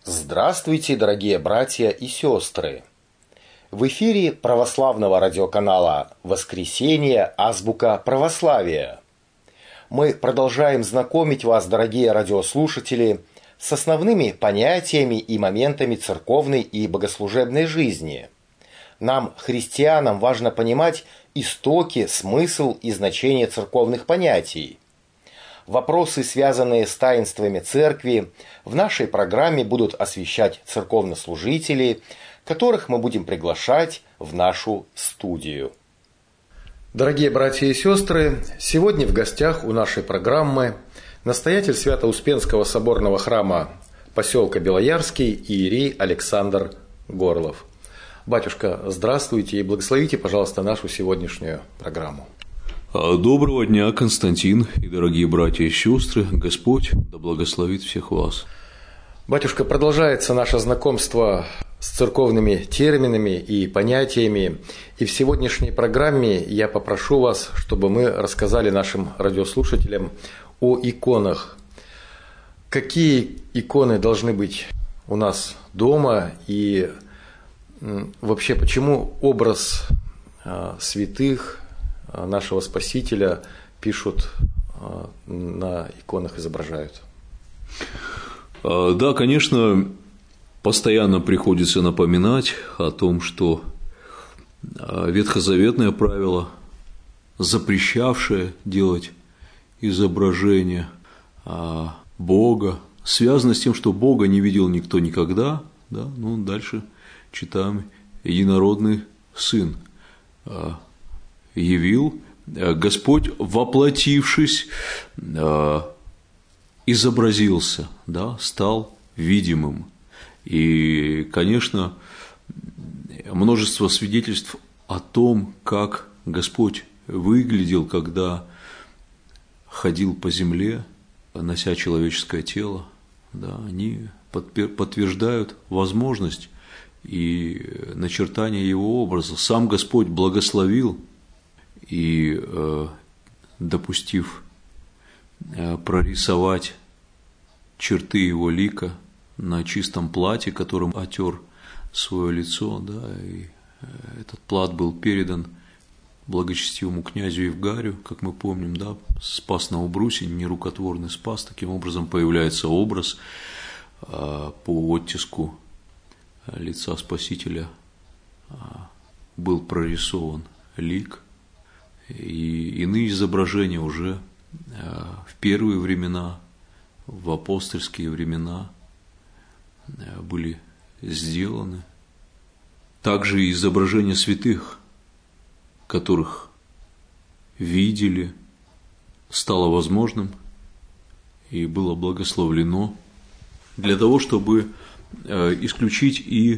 Здравствуйте, дорогие братья и сестры! В эфире православного радиоканала «Воскресенье. Азбука православия». Мы продолжаем знакомить вас, дорогие радиослушатели, с основными понятиями и моментами церковной и богослужебной жизни. Нам, христианам, важно понимать истоки, смысл и значение церковных понятий. Вопросы, связанные с таинствами церкви, в нашей программе будут освещать церковнослужители, которых мы будем приглашать в нашу студию. Дорогие братья и сестры, сегодня в гостях у нашей программы настоятель Свято-Успенского соборного храма поселка Белоярский иерей Александр Горлов. Батюшка, здравствуйте и благословите, пожалуйста, нашу сегодняшнюю программу. Доброго дня, Константин и дорогие братья и сестры. Господь да благословит всех вас. Батюшка, продолжается наше знакомство с церковными терминами и понятиями. И в сегодняшней программе я попрошу вас, чтобы мы рассказали нашим радиослушателям о иконах. Какие иконы должны быть у нас дома и вообще почему образ святых нашего Спасителя пишут, на иконах изображают? Да, конечно, постоянно приходится напоминать о том, что ветхозаветное правило, запрещавшее делать изображение Бога, связано с тем, что Бога не видел никто никогда. Да? Ну, дальше читаем: единородный Сын явил, Господь, воплотившись, изобразился, да, стал видимым. И, конечно, множество свидетельств о том, как Господь выглядел, когда ходил по земле, нося человеческое тело, да, они подтверждают возможность и начертание Его образа. Сам Господь благословил и, допустив прорисовать черты Его лика на чистом платье, которым отер свое лицо, да, и этот плат был передан благочестивому князю Евгарию, как мы помним, да, спас на убрусе, нерукотворный спас. Таким образом появляется образ по оттиску лица Спасителя был прорисован лик, и иные изображения уже в первые времена, в апостольские времена были сделаны. Также и изображения святых, которых видели, стало возможным и было благословлено для того, чтобы исключить и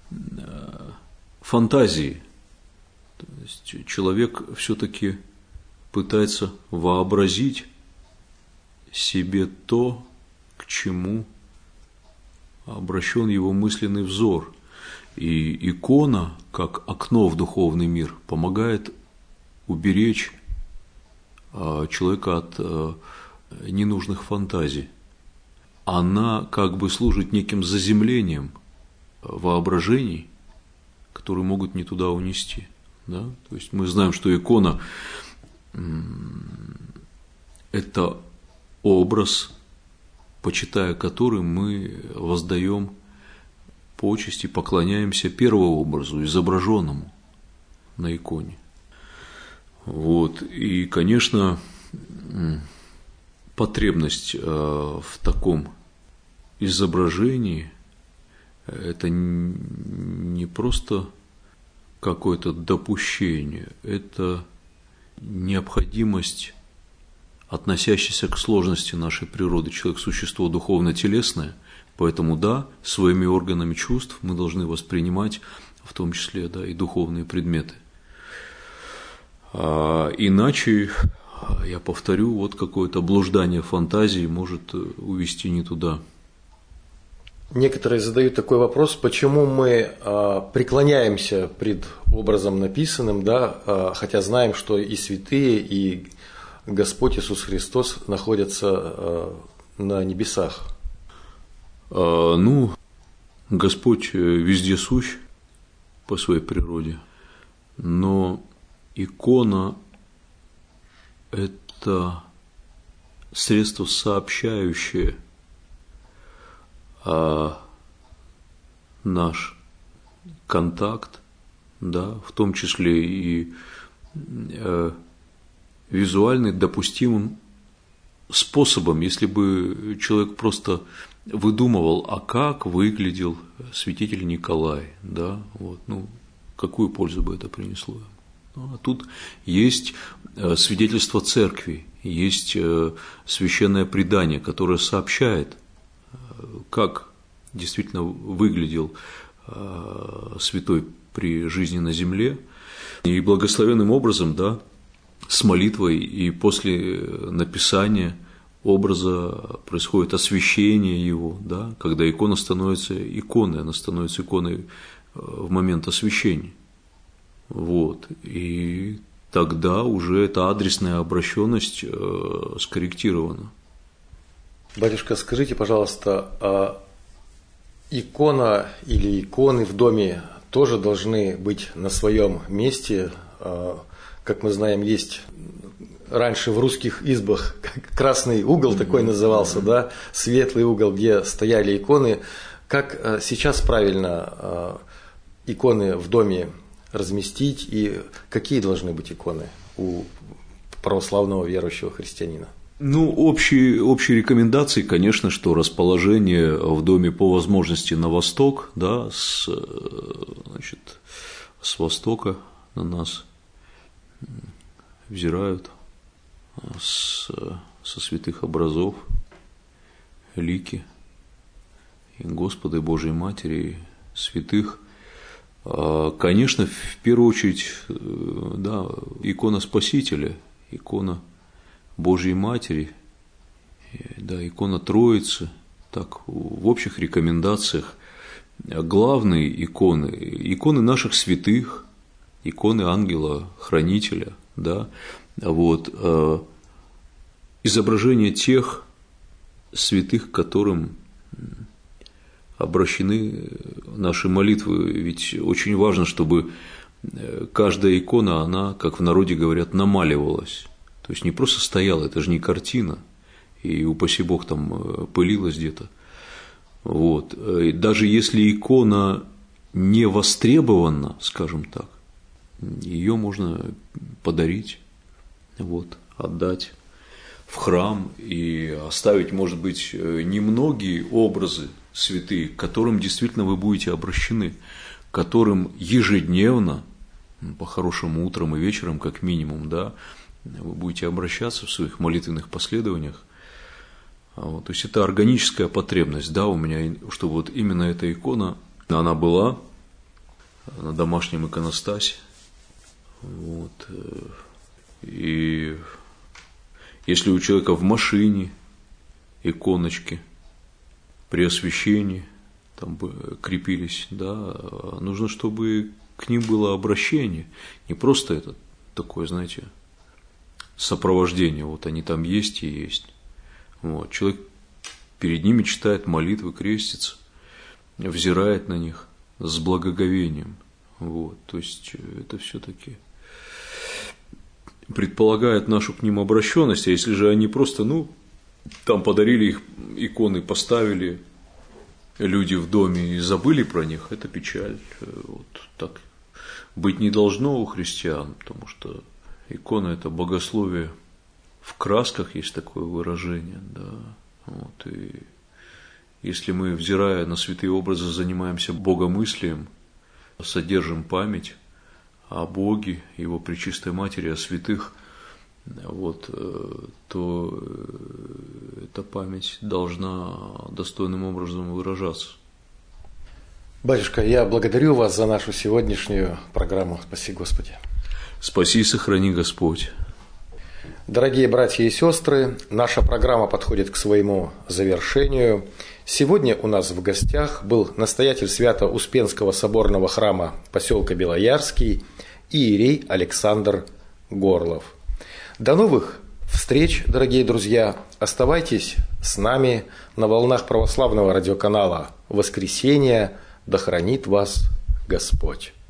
фантазии. То есть человек все-таки пытается вообразить себе то, к чему обращен его мысленный взор. И икона, как окно в духовный мир, помогает уберечь человека от ненужных фантазий. Она как бы служит неким заземлением воображений, которые могут не туда унести. Да? То есть мы знаем, что икона – это образ, почитая который мы воздаем почести, поклоняемся первообразу, изображенному на иконе. Вот. И, конечно, потребность в таком изображении – это не просто какое-то допущение, это необходимость, относящаяся к сложности нашей природы. Человек – существо духовно-телесное, поэтому, да, своими органами чувств мы должны воспринимать, в том числе, да, и духовные предметы. Иначе, я повторю, вот какое-то блуждание фантазии может увести не туда. Некоторые задают такой вопрос, почему мы преклоняемся пред образом написанным, да, хотя знаем, что и святые, и Господь Иисус Христос находятся на небесах. Ну, Господь везде сущ по своей природе, но икона – это средство сообщающее наш контакт, да, в том числе и визуальный, допустимым способом, если бы человек просто выдумывал, а как выглядел святитель Николай, да, вот, ну, какую пользу бы это принесло. А тут есть свидетельство церкви, есть священное предание, которое сообщает, как действительно выглядел святой при жизни на земле, и благословенным образом, да, с молитвой и после написания образа происходит освящение его, да, когда икона становится иконой, она становится иконой в момент освящения. Вот. И тогда уже эта адресная обращенность скорректирована. Батюшка, скажите, пожалуйста, а икона или иконы в доме тоже должны быть на своем месте? Как мы знаем, есть раньше в русских избах красный угол такой назывался, да, светлый угол, где стояли иконы. Как сейчас правильно иконы в доме разместить и какие должны быть иконы у православного верующего христианина? Ну, общие рекомендации, конечно, что расположение в доме по возможности на восток, да, с востока на нас взирают со святых образов лики и Господа и Божией Матери, святых. Конечно, в первую очередь, да, икона Спасителя, икона Божьей Матери, да, икона Троицы, так в общих рекомендациях главные иконы наших святых, иконы ангела-хранителя, да, вот, изображение тех святых, к которым обращены наши молитвы, ведь очень важно, чтобы каждая икона, она, как в народе говорят, намаливалась, то есть не просто стояла, это же не картина, и упаси Бог там пылилась где-то, вот, и даже если икона не востребована, скажем так, ее можно подарить, вот, отдать в храм и оставить, может быть, немногие образы святые, к которым действительно вы будете обращены, к которым ежедневно, по-хорошему утром и вечером, как минимум, да, вы будете обращаться в своих молитвенных последованиях. Вот, то есть это органическая потребность, да, у меня, чтобы вот именно эта икона, она была на домашнем иконостасе. Вот, и если у человека в машине иконочки при освящении там бы крепились, да, нужно, чтобы к ним было обращение, не просто это такое, знаете, сопровождение, вот они там есть и есть. Вот, человек перед ними читает молитвы, крестится, взирает на них с благоговением. Вот, то есть это все-таки предполагает нашу к ним обращенность, а если же они просто, ну, там подарили их иконы, поставили люди в доме и забыли про них, это печаль. Вот так быть не должно у христиан, потому что икона – это богословие в красках, есть такое выражение, да. Вот, и если мы, взирая на святые образы, занимаемся богомыслием, содержим память о Боге, Его Пречистой Матери, о святых, вот, то эта память должна достойным образом выражаться. Батюшка, я благодарю вас за нашу сегодняшнюю программу. Спаси Господи. Спаси и сохрани Господь. Дорогие братья и сестры, наша программа подходит к своему завершению. Сегодня у нас в гостях был настоятель Свято-Успенского соборного храма поселка Белоярский иерей Александр Горлов. До новых встреч, дорогие друзья! Оставайтесь с нами на волнах православного радиоканала «Воскресенье». Да хранит вас Господь.